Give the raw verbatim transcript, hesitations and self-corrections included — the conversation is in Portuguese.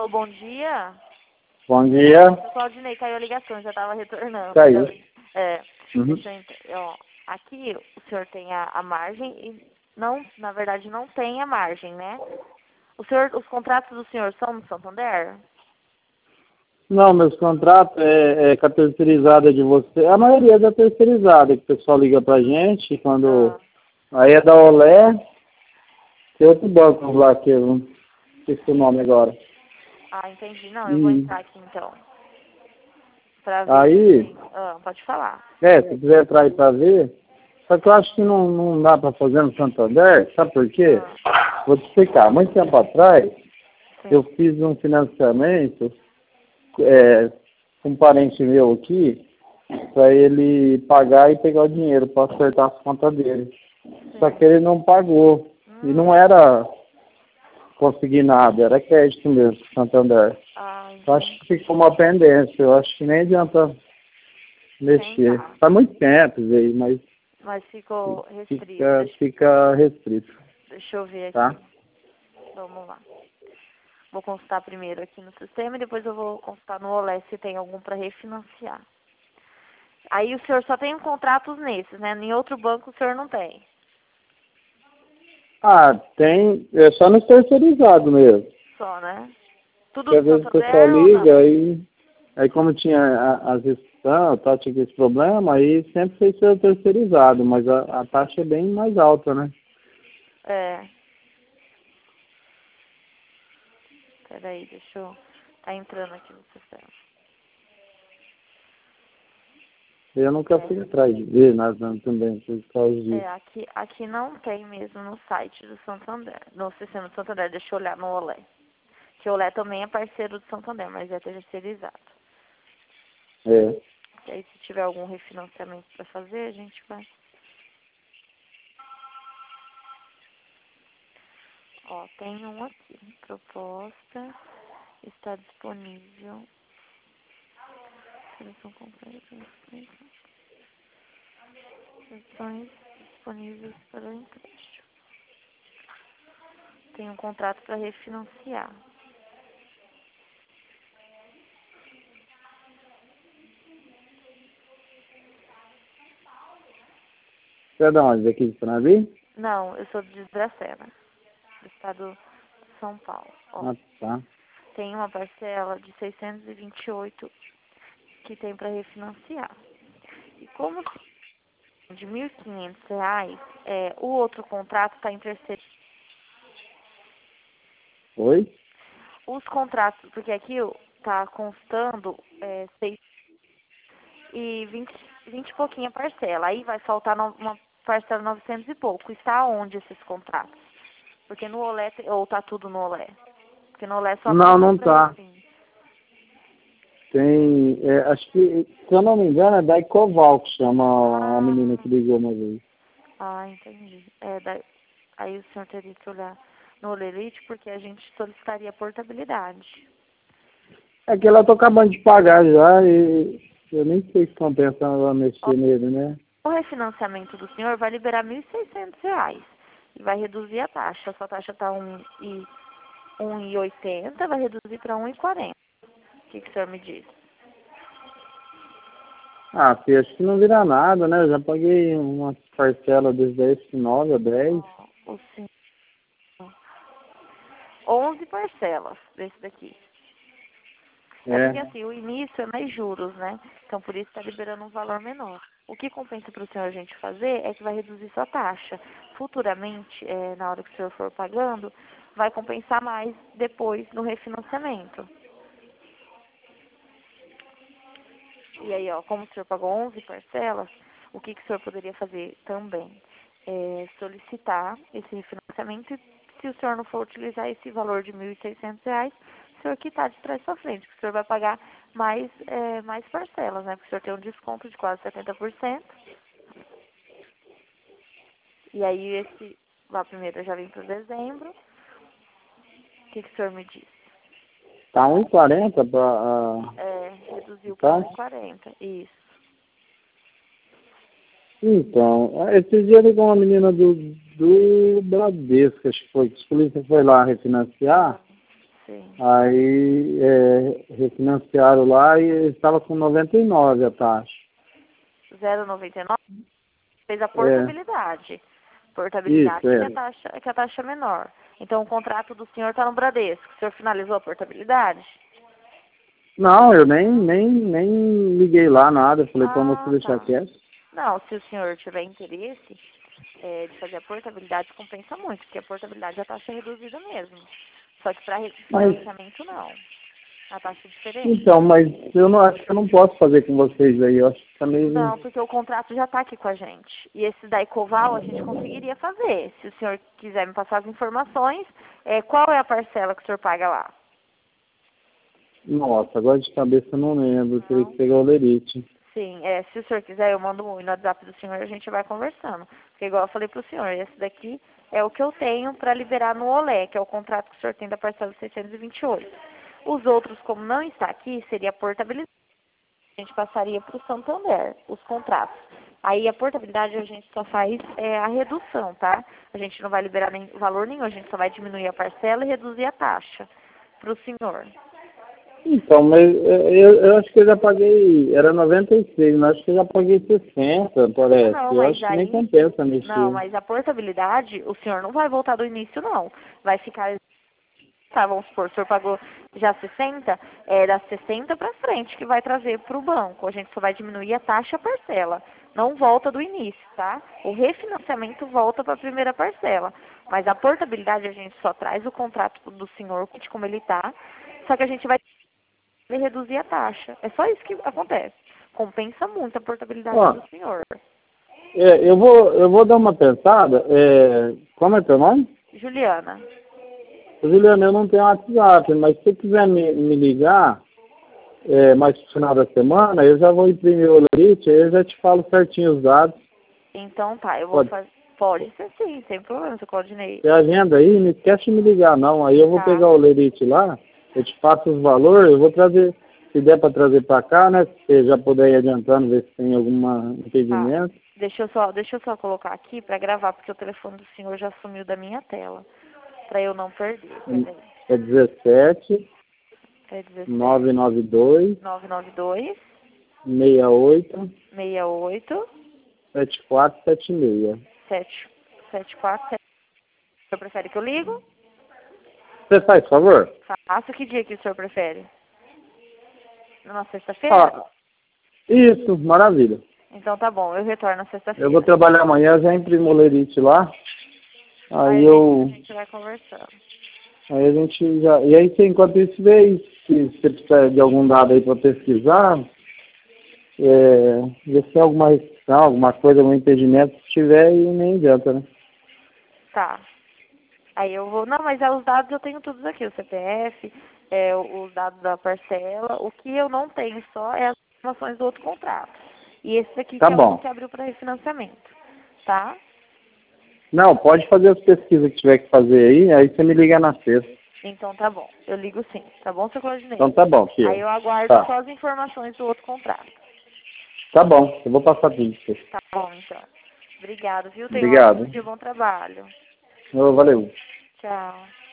Alô, bom dia. Bom dia. Eu sou a Claudinei, caiu a ligação, já estava retornando. Caiu. É, Uhum. deixa eu ent- ó, aqui o senhor tem a, a margem e não, na verdade não tem a margem, né? O senhor, os contratos do senhor são no Santander? Não, meus contratos é, é com a terceirizada de você. A maioria é da terceirizada, que o pessoal liga pra gente quando. Ah, Aí é da Olé, tem outro banco lá que eu não esqueci o nome agora. ah, entendi. Não, eu vou Hum. entrar aqui então. Pra ver. Aí, se- Ah, pode falar. é, se quiser entrar aí pra ver. Só que eu acho que não, não dá pra fazer no Santander, sabe por quê? Ah, Vou te explicar. Muito tempo atrás, sim. eu fiz um financiamento é, com um parente meu aqui, para ele pagar e pegar o dinheiro para acertar as contas dele. Sim. Só que ele não pagou. E Hum. não era consignado, era crédito mesmo, Santander. Ah, Eu acho entendi. que ficou uma pendência, eu acho que nem adianta mexer. Tentar. Faz muito tempo, aí, mas Mas ficou restrito. fica, Deixa, fica restrito, deixa eu ver tá? aqui. Vamos lá. Vou consultar primeiro aqui no sistema e depois eu vou consultar no Olé se tem algum para refinanciar. Aí o senhor só tem contratos nesses, né? Em outro banco o senhor não tem. Ah, tem, é só no terceirizado mesmo. Só, né? Tudo Porque às do vezes o pessoal Santander ou liga, não? aí, aí como tinha a- as restrições, tá, tinha esse problema, aí sempre foi ser terceirizado, mas a, a taxa é bem mais alta, né? É. Peraí, deixa eu... Tá entrando aqui no sistema. Eu nunca É. fui atrás de ver nada também, por causa disso. É, aqui, aqui não tem mesmo no site do Santander. No sistema do Santander, deixa eu olhar no Olé. Que o Olé também é parceiro do Santander, mas é terceirizado. É. E aí se tiver algum refinanciamento para fazer, a gente vai. Ó, tem um aqui. Proposta está disponível. Seleção completa. Seleções disponíveis para empréstimo. Tem um contrato para refinanciar. Você é de onde? Aqui de Tranavi? Não, eu sou de Dracena, do estado de São Paulo. Ó, Ah, tá. tem uma parcela de seiscentos e vinte e oito que tem para refinanciar. E como de mil e quinhentos reais, é, o outro contrato está em terceiro. Oi? Os contratos, porque aqui está constando é, seis e vinte, vinte e pouquinha parcela. Aí vai faltar no, uma parcela de novecentos e pouco. Está onde esses contratos? Porque no Olé, te- ou tá tudo no Olé? Porque no Olé só Não, aparece não para tá. refins. Tem, é, acho que, se eu não me engano, é da Ecoval que chama a menina que Ah, ligou uma vez. ah, entendi. É, da, aí o senhor teria que olhar no Olerite, porque a gente solicitaria portabilidade. É que ela tô acabando de pagar já e eu nem sei se compensa ela Ó, mexer nele, né? o refinanciamento do senhor vai liberar mil e seiscentos reais. E vai reduzir a taxa. A sua taxa está um e um e oitenta, vai reduzir para um e quarenta. O que, que o senhor me diz? Ah, filho, acho que não vira nada, né? Eu já paguei uma parcela desde esse nove a dez. Ó, o senhor... onze parcelas desse daqui. É porque É. assim, o início é mais juros, né? Então por isso está liberando um valor menor. O que compensa para o senhor a gente fazer é que vai reduzir sua taxa. Futuramente, é, na hora que o senhor for pagando, vai compensar mais depois no refinanciamento. E aí, ó, como o senhor pagou onze parcelas, o que, que o senhor poderia fazer também? É solicitar esse refinanciamento e se o senhor não for utilizar esse valor de mil e seiscentos reais, o senhor quitar de trás para frente, porque o senhor vai pagar mais, é, mais parcelas, né? Porque o senhor tem um desconto de quase setenta por cento. E aí esse lá primeiro já vem para dezembro. O que, que o senhor me diz? Tá um e quarenta para É, reduziu para tá? um e quarenta. Isso. Então, esse dia ligou uma menina do, do Bradesco, acho que foi, que a polícia foi lá refinanciar. Sim. Aí é, refinanciaram lá e estava com noventa e nove a taxa. zero vírgula noventa e nove? Fez a portabilidade. É. Portabilidade Isso, é. que, é a taxa, que é a taxa é menor. Então o contrato do senhor está no Bradesco. O senhor finalizou a portabilidade? Não, eu nem, nem, nem liguei lá nada. Eu falei, para você Ah, deixar tá. quieto. Não, se o senhor tiver interesse é, de fazer a portabilidade, compensa muito, porque a portabilidade a taxa é reduzida mesmo. Só que para refinanciamento não. A taxa é diferente. Então, mas eu não acho que eu não posso fazer com vocês aí. Eu acho que tá meio... Não, porque o contrato já está aqui com a gente. E esse da Ecoval a gente conseguiria fazer. Se o senhor quiser me passar as informações, é, qual é a parcela que o senhor paga lá? Nossa, agora de cabeça eu não lembro. Teria que pegar o lerite. Sim, é, se o senhor quiser, eu mando um no WhatsApp do senhor e a gente vai conversando. Porque igual eu falei pro senhor, esse daqui é o que eu tenho para liberar no Olé, que é o contrato que o senhor tem da parcela de seiscentos e vinte e oito. Os outros, como não está aqui, seria portabilidade. A gente passaria para o Santander, os contratos. Aí a portabilidade a gente só faz é, a redução, tá? A gente não vai liberar nem, valor nenhum, a gente só vai diminuir a parcela e reduzir a taxa para o senhor. Então, mas eu, eu acho que eu já paguei, era noventa e seis, mas acho que eu já paguei sessenta, parece. Não, eu mas acho que aí, nem compensa mexer. não, mas a portabilidade, o senhor não vai voltar do início, não. Vai ficar, tá, vamos supor, o senhor pagou já sessenta, é da sessenta para frente que vai trazer para o banco. A gente só vai diminuir a taxa parcela. Não volta do início, tá? O refinanciamento volta para a primeira parcela. Mas a portabilidade a gente só traz o contrato do senhor, como ele tá, só que a gente vai reduzir a taxa. É só isso que acontece. Compensa muito a portabilidade Ó, do senhor. é, eu, vou, eu vou dar uma pensada. É, como é teu nome? Juliana. Juliana, eu não tenho WhatsApp, mas se você quiser me, me ligar é, mais no final da semana, eu já vou imprimir o lerite, aí eu já te falo certinho os dados. Então tá, eu vou Pode. fazer. Pode ser sim, sem problema, seu Claudinei. Tem agenda aí, não esquece de me ligar não. Aí eu vou Tá. pegar o lerite lá, eu te passo os valores, eu vou trazer, se der para trazer para cá, né? Se você já puder ir adiantando, ver se tem algum impedimento. Tá. Deixa eu só, deixa eu só colocar aqui para gravar, porque o telefone do senhor já sumiu da minha tela. Para eu não perder. Peraí. É dezessete, É dezessete, nove nove dois, nove nove dois, seis oito, seis oito, sete quatro sete seis. sete, sete quatro sete. O senhor prefere que eu ligo? Você faz favor? Faço. Que dia que o senhor prefere? Na sexta-feira? Ah, isso, maravilha. Então tá bom, eu retorno na sexta-feira. Eu vou trabalhar amanhã, já imprimo o lerite lá. Aí, Aí eu. a gente vai conversando. Aí a gente já. E aí você, enquanto isso, vê aí se você precisa de algum dado aí para pesquisar. É, ver se tem alguma restrição, alguma coisa, algum impedimento, se tiver, e nem adianta, né? Tá. Aí eu vou. Não, mas é, os dados eu tenho todos aqui, o C P F, é, os dados da parcela. O que eu não tenho só é as informações do outro contrato. E esse aqui Tá que é bom. o que abriu para refinanciamento. Tá? Não, pode fazer as pesquisas que tiver que fazer aí, aí você me liga na sexta. Então tá bom. Eu ligo sim. Tá bom, seu Claudinei? Então tá bom, filho. Aí eu aguardo Tá. só as informações do outro contrato. Tá bom, eu vou passar tudo pra você. Tá bom, então. Obrigado, viu? Tenha um Obrigado. ótimo dia, bom trabalho. Ô, valeu. Tchau.